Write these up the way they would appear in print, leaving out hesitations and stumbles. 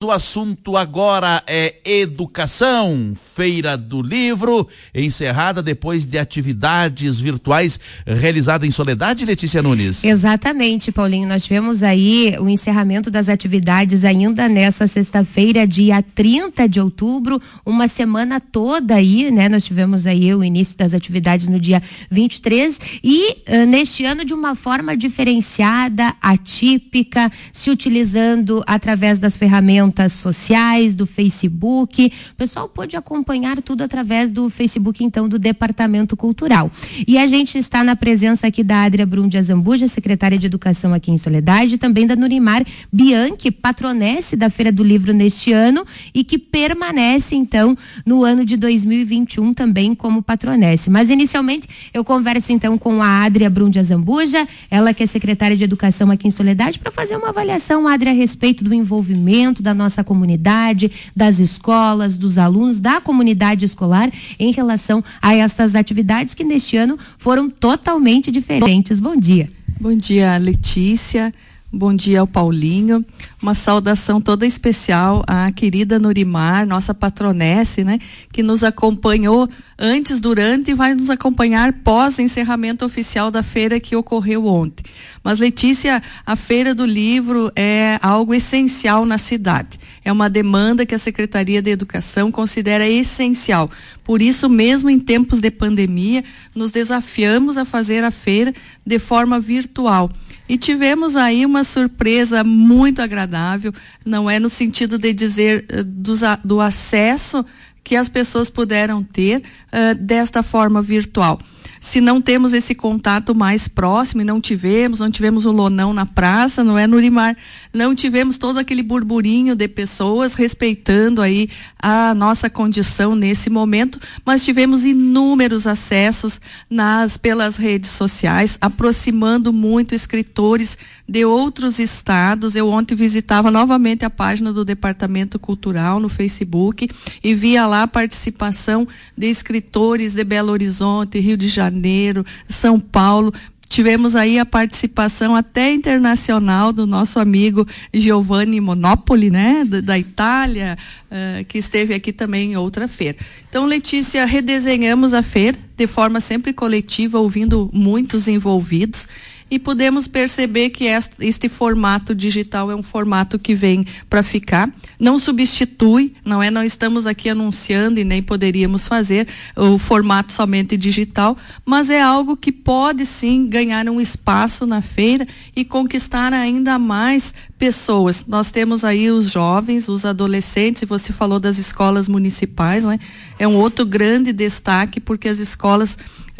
O assunto agora é educação, Feira do Livro, encerrada depois de atividades virtuais realizadas em Soledade, Letícia Nunes. Exatamente, Paulinho, nós tivemos aí o encerramento das atividades ainda nessa sexta-feira, dia 30 de outubro, uma semana toda aí, né? Nós tivemos aí o início das atividades no dia 23 e neste ano de uma forma diferenciada, atípica, se utilizando através das ferramentas sociais, do Facebook. O pessoal pôde acompanhar tudo através do Facebook, então, do Departamento Cultural. E a gente está na presença aqui da Adria Brum de Azambuja, secretária de Educação aqui em Soledade, e também da Nurimar Bianchi, patronesse da Feira do Livro neste ano e que permanece, então, no ano de 2021 também como patronesse. Mas, inicialmente, eu converso, então, com a Adria Brum de Azambuja, ela que é secretária de Educação aqui em Soledade, para fazer uma avaliação, Adria, a respeito do envolvimento da nossa comunidade, das escolas, dos alunos, da comunidade escolar em relação a essas atividades que neste ano foram totalmente diferentes. Bom dia. Bom dia, Letícia. Bom dia ao Paulinho. Uma saudação toda especial à querida Nurimar, nossa patronesse, né? Que nos acompanhou antes, durante e vai nos acompanhar pós encerramento oficial da feira que ocorreu ontem. Mas, Letícia, a Feira do Livro é algo essencial na cidade. É uma demanda que a Secretaria de Educação considera essencial. Por isso, mesmo em tempos de pandemia, nos desafiamos a fazer a feira de forma virtual. E tivemos aí uma surpresa muito agradável, não é no sentido de dizer do acesso que as pessoas puderam ter desta forma virtual. Se não temos esse contato mais próximo, e não tivemos o lonão na praça, não é, Nurimar? Não tivemos todo aquele burburinho de pessoas respeitando aí a nossa condição nesse momento, mas tivemos inúmeros acessos pelas redes sociais, aproximando muito escritores de outros estados. Eu ontem visitava novamente a página do Departamento Cultural no Facebook e via lá a participação de escritores de Belo Horizonte, Rio de Janeiro, São Paulo. Tivemos aí a participação até internacional do nosso amigo Giovanni Monopoli, né, da Itália, que esteve aqui também em outra feira. Então, Letícia, redesenhamos a feira de forma sempre coletiva, ouvindo muitos envolvidos, e podemos perceber que este formato digital é um formato que vem para ficar, não substitui, não estamos aqui anunciando e nem poderíamos fazer o formato somente digital, mas é algo que pode sim ganhar um espaço na feira e conquistar ainda mais pessoas. Nós temos aí os jovens, os adolescentes, e você falou das escolas municipais, né? É um outro grande destaque, porque as escolas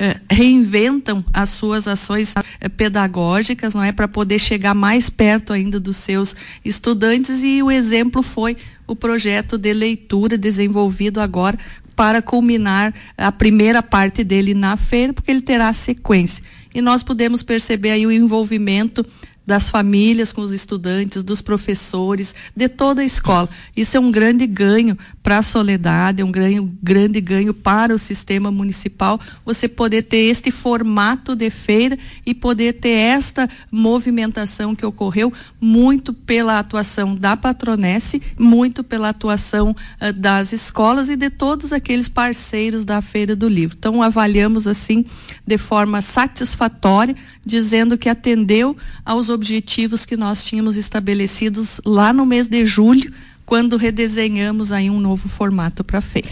reinventam as suas ações pedagógicas, não é, para poder chegar mais perto ainda dos seus estudantes, e o exemplo foi o projeto de leitura desenvolvido agora para culminar a primeira parte dele na feira, porque ele terá sequência. E nós podemos perceber aí o envolvimento das famílias com os estudantes, dos professores, de toda a escola. Isso é um grande ganho para a Soledade, é um grande ganho para o sistema municipal, você poder ter este formato de feira e poder ter esta movimentação que ocorreu muito pela atuação da patronesse, muito pela atuação das escolas e de todos aqueles parceiros da Feira do Livro. Então, avaliamos assim de forma satisfatória, dizendo que atendeu aos objetivos que nós tínhamos estabelecidos lá no mês de julho, quando redesenhamos aí um novo formato para a feira.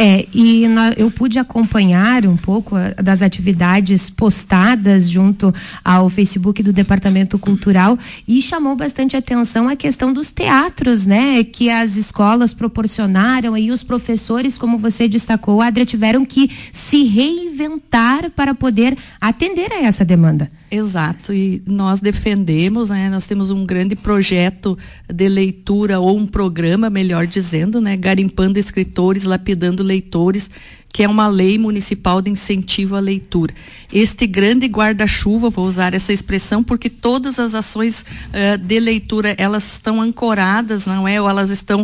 Eu pude acompanhar um pouco das atividades postadas junto ao Facebook do Departamento Cultural, e chamou bastante atenção a questão dos teatros, né? Que as escolas proporcionaram, e os professores, como você destacou, Adria, tiveram que se reinventar para poder atender a essa demanda. Exato, e nós defendemos, né? Nós temos um grande projeto de leitura, ou um programa, melhor dizendo, né? Garimpando escritores, lapidando leitores, que é uma lei municipal de incentivo à leitura. Este grande guarda-chuva, vou usar essa expressão, porque todas as ações de leitura, elas estão ancoradas, não é? Ou elas estão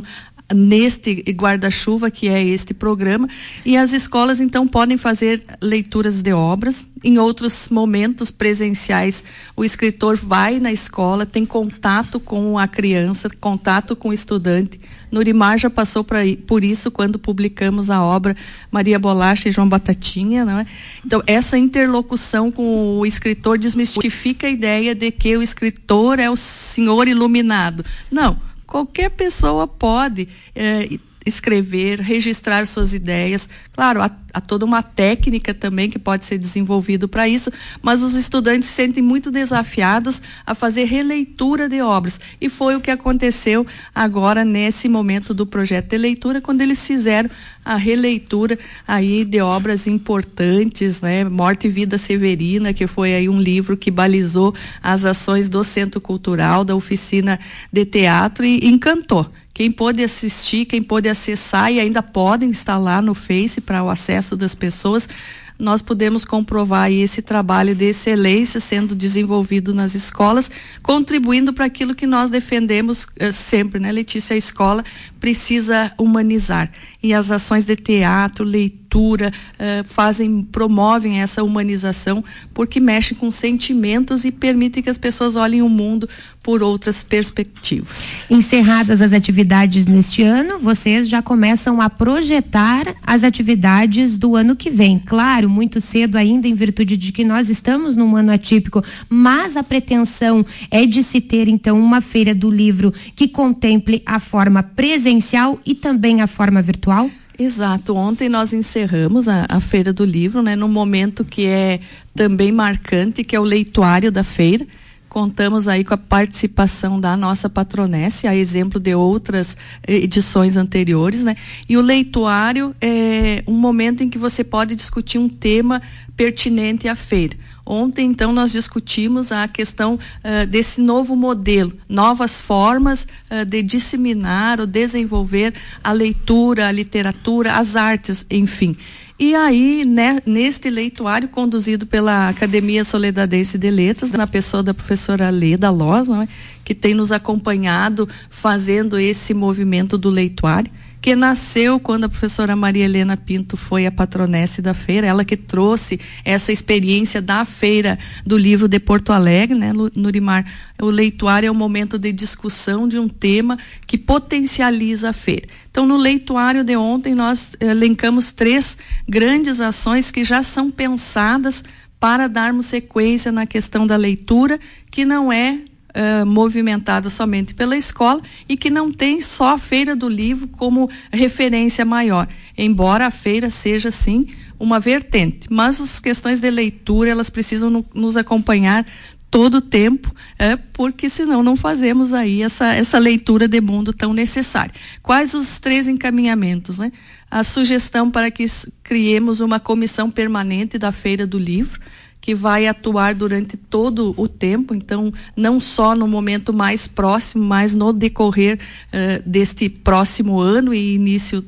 neste guarda-chuva que é este programa, e as escolas então podem fazer leituras de obras. Em outros momentos presenciais, o escritor vai na escola, tem contato com a criança, contato com o estudante. Norimar já passou por isso quando publicamos a obra Maria Bolacha e João Batatinha, não é? Então, essa interlocução com o escritor desmistifica a ideia de que o escritor é o senhor iluminado. Não, qualquer pessoa pode escrever, registrar suas ideias. Claro, há toda uma técnica também que pode ser desenvolvido para isso, mas os estudantes se sentem muito desafiados a fazer releitura de obras. E foi o que aconteceu agora nesse momento do projeto de leitura, quando eles fizeram a releitura aí de obras importantes, né? Morte e Vida Severina, que foi aí um livro que balizou as ações do Centro Cultural, da oficina de teatro, e encantou. Quem pôde assistir, quem pôde acessar, e ainda podem estar lá no Face para o acesso das pessoas, nós podemos comprovar aí esse trabalho de excelência sendo desenvolvido nas escolas, contribuindo para aquilo que nós defendemos sempre, né, Letícia? A escola precisa humanizar, e as ações de teatro, leitura, promovem essa humanização, porque mexem com sentimentos e permitem que as pessoas olhem o mundo por outras perspectivas. Encerradas as atividades neste ano, vocês já começam a projetar as atividades do ano que vem. Claro, muito cedo ainda, em virtude de que nós estamos num ano atípico, mas a pretensão é de se ter então uma feira do livro que contemple a forma presencial e também a forma virtual? Exato. Ontem nós encerramos a Feira do Livro, né, num momento que é também marcante, que é o leituário da feira. Contamos aí com a participação da nossa patronesse, a exemplo de outras edições anteriores, né? E o leituário é um momento em que você pode discutir um tema pertinente à feira. Ontem, então, nós discutimos a questão desse novo modelo, novas formas de disseminar ou desenvolver a leitura, a literatura, as artes, enfim. E aí, neste leituário conduzido pela Academia Soledadense de Letras, na pessoa da professora Leda Loz, não é? Que tem nos acompanhado fazendo esse movimento do leituário, que nasceu quando a professora Maria Helena Pinto foi a patronesse da feira, ela que trouxe essa experiência da Feira do Livro de Porto Alegre, né, Norimar? O leituário é um momento de discussão de um tema que potencializa a feira. Então, no leituário de ontem, nós elencamos 3 grandes ações que já são pensadas para darmos sequência na questão da leitura, que não é movimentada somente pela escola e que não tem só a Feira do Livro como referência maior, embora a feira seja sim uma vertente, mas as questões de leitura, elas precisam nos acompanhar todo o tempo, porque senão não fazemos aí essa leitura de mundo tão necessária. Quais os 3 encaminhamentos, né? A sugestão para que criemos uma comissão permanente da Feira do Livro, que vai atuar durante todo o tempo, então não só no momento mais próximo, mas no decorrer deste próximo ano e início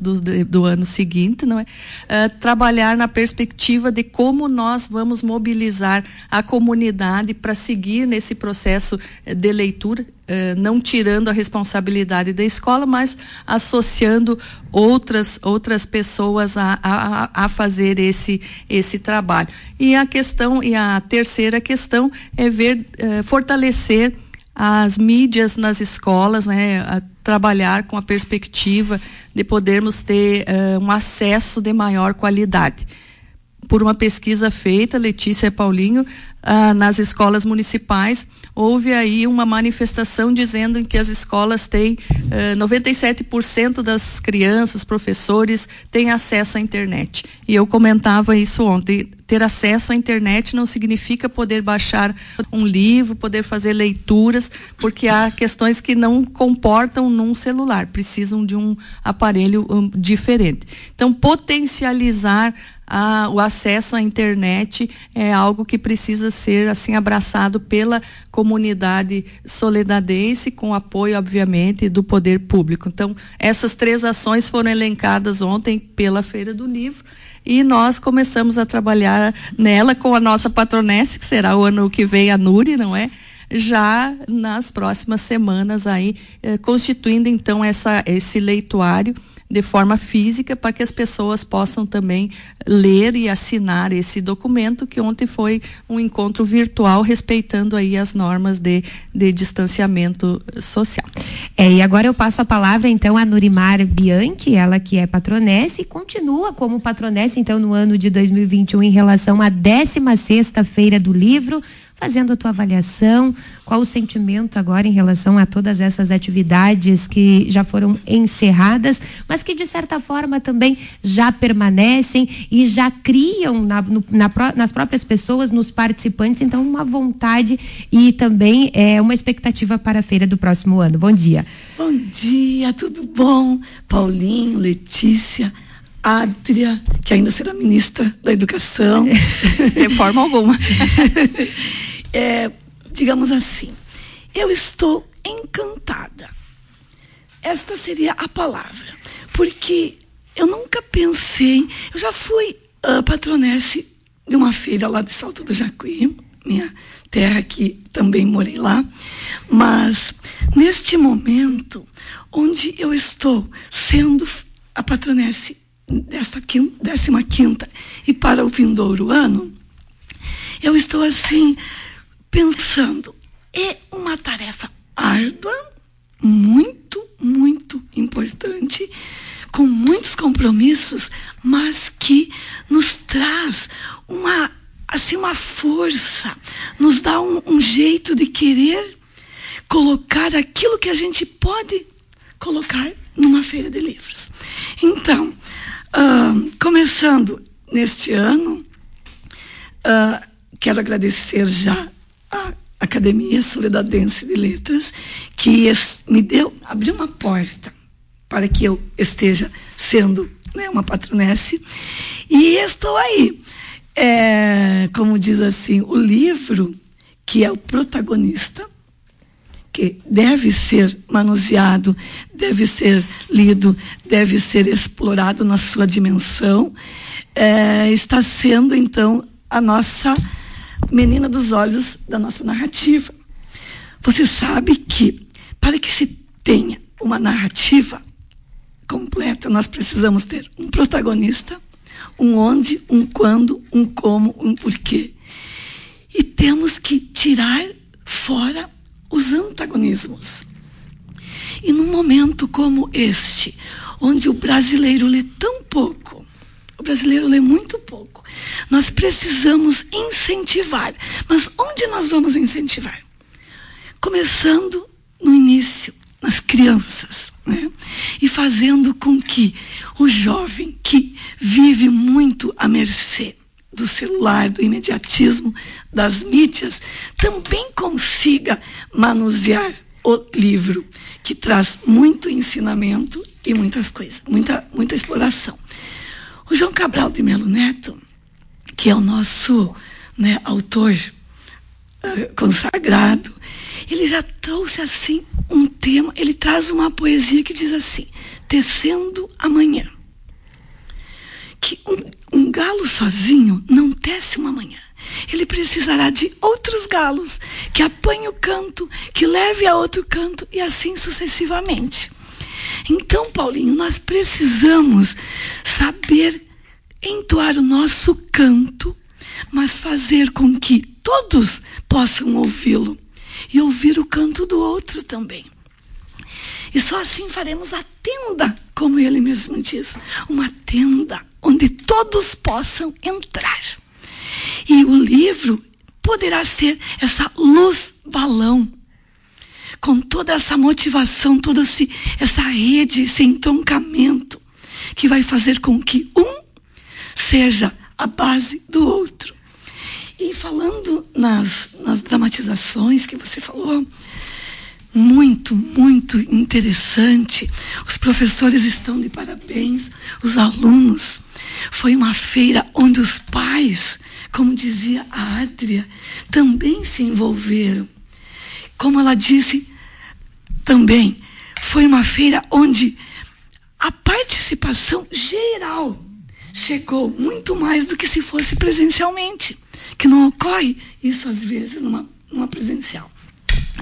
do ano seguinte, não é? Trabalhar na perspectiva de como nós vamos mobilizar a comunidade para seguir nesse processo de leitura, não tirando a responsabilidade da escola, mas associando outras pessoas a fazer esse trabalho. E a terceira questão é fortalecer as mídias nas escolas, né? Trabalhar com a perspectiva de podermos ter um acesso de maior qualidade. Por uma pesquisa feita, Letícia e Paulinho, nas escolas municipais, houve aí uma manifestação dizendo que as escolas têm 97% das crianças, professores, têm acesso à internet. E eu comentava isso ontem. Ter acesso à internet não significa poder baixar um livro, poder fazer leituras, porque há questões que não comportam num celular, precisam de um aparelho diferente. Então, potencializar o acesso à internet é algo que precisa ser assim abraçado pela comunidade soledadense, com apoio, obviamente, do poder público. Então, essas 3 ações foram elencadas ontem pela Feira do Livro, e nós começamos a trabalhar nela com a nossa patronesse, que será o ano que vem a Nuri, não é? já nas próximas semanas aí, constituindo então esse leituário de forma física, para que as pessoas possam também ler e assinar esse documento, que ontem foi um encontro virtual, respeitando aí as normas de distanciamento social. E agora eu passo a palavra então a Nurimar Bianchi, ela que é patronesse e continua como patronesse então no ano de 2021 em relação à 16ª Feira do Livro, fazendo a tua avaliação, qual o sentimento agora em relação a todas essas atividades que já foram encerradas, mas que de certa forma também já permanecem e já criam nas próprias pessoas, nos participantes, então uma vontade e também uma expectativa para a feira do próximo ano. Bom dia. Bom dia, tudo bom? Paulinho, Letícia, Adria, que ainda será ministra da Educação. De forma alguma. Digamos assim, eu estou encantada. Esta seria a palavra. Porque eu nunca pensei, eu já fui patronesse de uma feira lá de Salto do Jacuí, minha terra, que também morei lá, mas neste momento onde eu estou sendo a patronesse desta 15ª e para o vindouro ano, eu estou assim pensando, é uma tarefa árdua, muito, muito importante, com muitos compromissos, mas que nos traz uma força, nos dá um jeito de querer colocar aquilo que a gente pode colocar numa feira de livros. Então, começando neste ano, quero agradecer já à Academia Soledadense de Letras, que abriu uma porta para que eu esteja sendo, né, uma patronesse, e estou aí. Como diz assim, o livro, que é o protagonista, que deve ser manuseado, deve ser lido, deve ser explorado na sua dimensão, está sendo, então, a nossa menina dos olhos da nossa narrativa. Você sabe que, para que se tenha uma narrativa completa, nós precisamos ter um protagonista, um onde, um quando, um como, um porquê. E temos que tirar fora os antagonismos. E num momento como este, onde o brasileiro lê tão pouco, o brasileiro lê muito pouco, nós precisamos incentivar. Mas onde nós vamos incentivar? Começando no início, nas crianças, né? E fazendo com que o jovem que vive muito à mercê do celular, do imediatismo, das mídias, também consiga manusear o livro, que traz muito ensinamento e muitas coisas, muita exploração. O João Cabral de Melo Neto, que é o nosso, né, autor consagrado, ele já trouxe assim um tema, ele traz uma poesia que diz assim: tecendo amanhã. Que um galo sozinho não tece uma manhã. Ele precisará de outros galos que apanhem o canto, que leve a outro canto e assim sucessivamente. Então, Paulinho, nós precisamos saber entoar o nosso canto, mas fazer com que todos possam ouvi-lo e ouvir o canto do outro também. E só assim faremos a tenda, como ele mesmo diz, uma tenda onde todos possam entrar. E o livro poderá ser essa luz-balão, com toda essa motivação, toda essa rede, esse entroncamento, que vai fazer com que um seja a base do outro. E falando nas dramatizações que você falou, muito, muito interessante. Os professores estão de parabéns, os alunos. Foi uma feira onde os pais, como dizia a Adria, também se envolveram. Como ela disse também, foi uma feira onde a participação geral chegou muito mais do que se fosse presencialmente, que não ocorre isso às vezes numa presencial.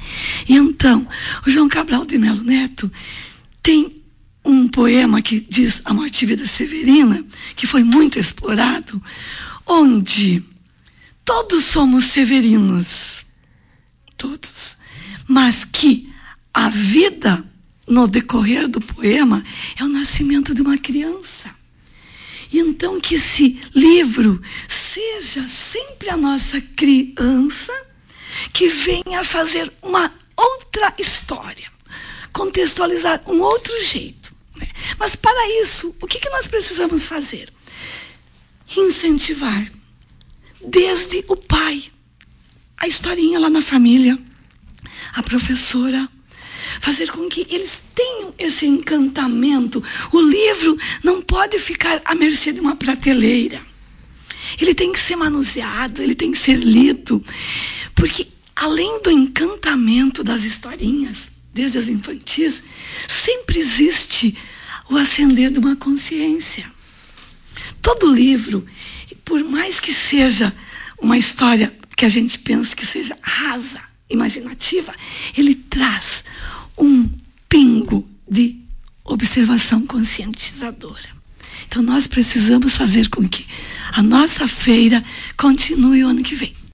E então, o João Cabral de Melo Neto tem um poema que diz A Morte e Vida Severina, que foi muito explorado, onde todos somos severinos, todos, mas que a vida, no decorrer do poema, é o nascimento de uma criança. E então que esse livro seja sempre a nossa criança que venha fazer uma outra história, contextualizar um outro jeito, né? Mas para isso, o que nós precisamos fazer? Incentivar desde o pai, a historinha lá na família, a professora, fazer com que eles tenham esse encantamento. O livro não pode ficar à mercê de uma prateleira. Ele tem que ser manuseado, ele tem que ser lido, porque além do encantamento das historinhas, desde as infantis, sempre existe o acender de uma consciência. Todo livro, por mais que seja uma história que a gente pensa que seja rasa, imaginativa, ele traz um pingo de observação conscientizadora. Então nós precisamos fazer com que a nossa feira continue o ano que vem.